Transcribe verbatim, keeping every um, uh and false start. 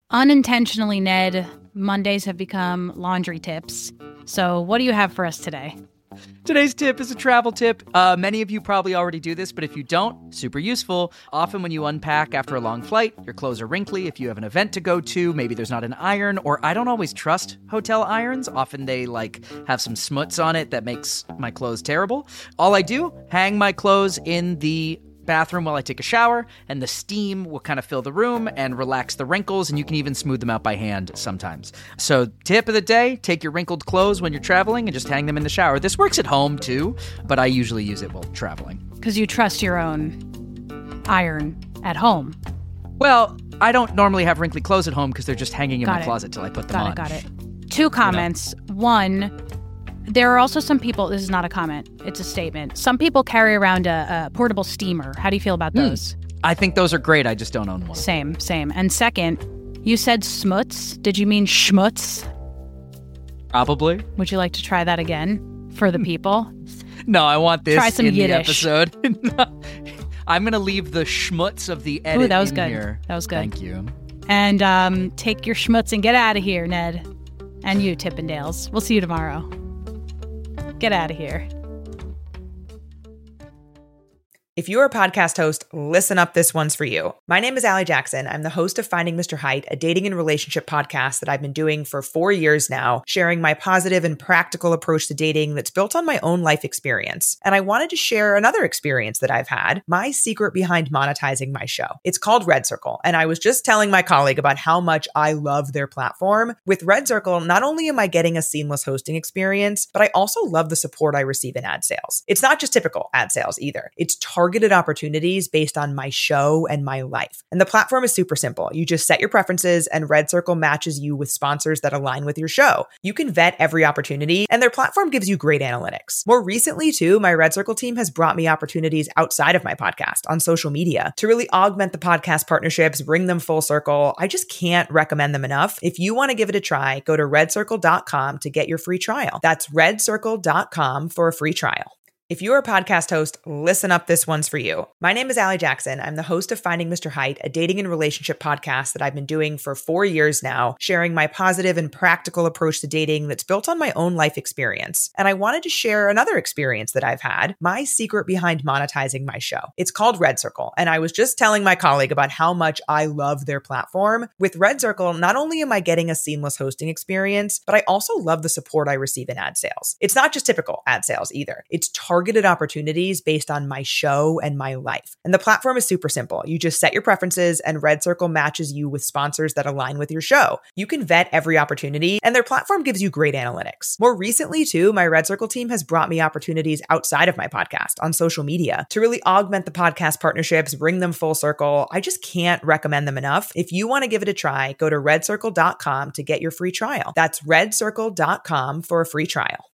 Unintentionally, Ned, Mondays have become laundry tips. So what do you have for us today? Today's tip is a travel tip. Uh, many of you probably already do this, but if you don't, super useful. Often when you unpack after a long flight, your clothes are wrinkly. If you have an event to go to, maybe there's not an iron, or I don't always trust hotel irons. Often they like have some smuts on it that makes my clothes terrible. All I do, hang my clothes in the bathroom while I take a shower, and the steam will kind of fill the room and relax the wrinkles, and you can even smooth them out by hand sometimes. So tip of the day, take your wrinkled clothes when you're traveling and just hang them in the shower. This works at home too, but I usually use it while traveling. Because you trust your own iron at home. Well, I don't normally have wrinkly clothes at home because they're just hanging in got my it. closet till I put them got on. Got it, got it. Two comments. You know? One, there are also some people, this is not a comment, it's a statement. Some people carry around a, a portable steamer. How do you feel about those? Mm. I think those are great. I just don't own one. Same, same. And second, you said smuts. Did you mean schmutz? Probably. Would you like to try that again for the people? No, I want this try some in Yiddish. the episode. I'm going to leave the schmutz of the edit Ooh, that was in good. here. That was good. Thank you. And um, take your schmutz and get out of here, Ned. And you, Tippendales. We'll see you tomorrow. Get out of here. If you're a podcast host, listen up, this one's for you. My name is Allie Jackson. I'm the host of Finding Mister Height, a dating and relationship podcast that I've been doing for four years now, sharing my positive and practical approach to dating that's built on my own life experience. And I wanted to share another experience that I've had, my secret behind monetizing my show. It's called Red Circle, and I was just telling my colleague about how much I love their platform. With Red Circle, not only am I getting a seamless hosting experience, but I also love the support I receive in ad sales. It's not just typical ad sales either. It's targeted opportunities based on my show and my life. And the platform is super simple. You just set your preferences and Red Circle matches you with sponsors that align with your show. You can vet every opportunity and their platform gives you great analytics. More recently too, my Red Circle team has brought me opportunities outside of my podcast on social media to really augment the podcast partnerships, bring them full circle. I just can't recommend them enough. If you want to give it a try, go to red circle dot com to get your free trial. That's red circle dot com for a free trial. If you're a podcast host, listen up, this one's for you. My name is Allie Jackson. I'm the host of Finding Mister Height, a dating and relationship podcast that I've been doing for four years now, sharing my positive and practical approach to dating that's built on my own life experience. And I wanted to share another experience that I've had, my secret behind monetizing my show. It's called Red Circle, and I was just telling my colleague about how much I love their platform. With Red Circle, not only am I getting a seamless hosting experience, but I also love the support I receive in ad sales. It's not just typical ad sales either. It's targeted targeted opportunities based on my show and my life. And the platform is super simple. You just set your preferences and Red Circle matches you with sponsors that align with your show. You can vet every opportunity and their platform gives you great analytics. More recently too, my Red Circle team has brought me opportunities outside of my podcast on social media to really augment the podcast partnerships, bring them full circle. I just can't recommend them enough. If you want to give it a try, go to red circle dot com to get your free trial. That's red circle dot com for a free trial.